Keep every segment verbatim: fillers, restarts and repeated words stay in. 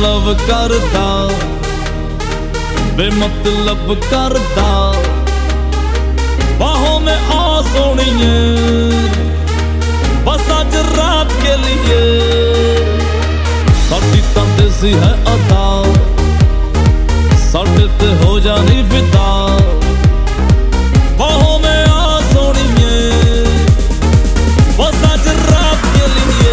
love करदा बेमतलब करदा बाहों में आ सोनिए बस आज रात के लिए साडी तां देसी है अदा साडे ते हो जानी फिदा बाहों में आ सोनिए बस आज रात के लिए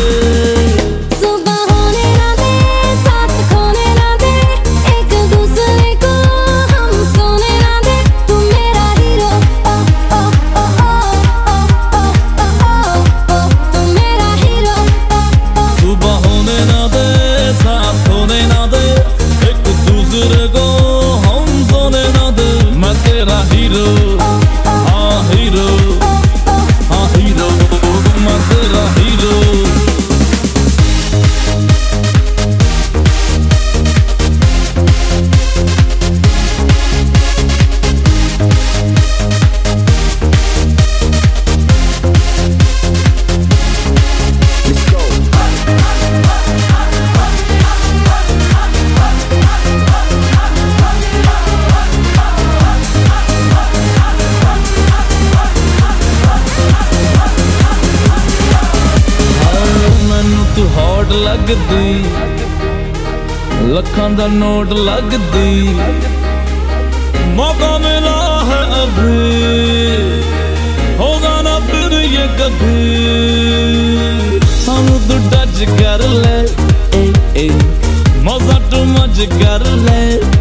तू हॉट लगदी लखां दा नोट लगदी मौका मिला है अभी होगा ना फिर ये कभी सानू तू टच कर ले ए ए मौजा टू मच कर ले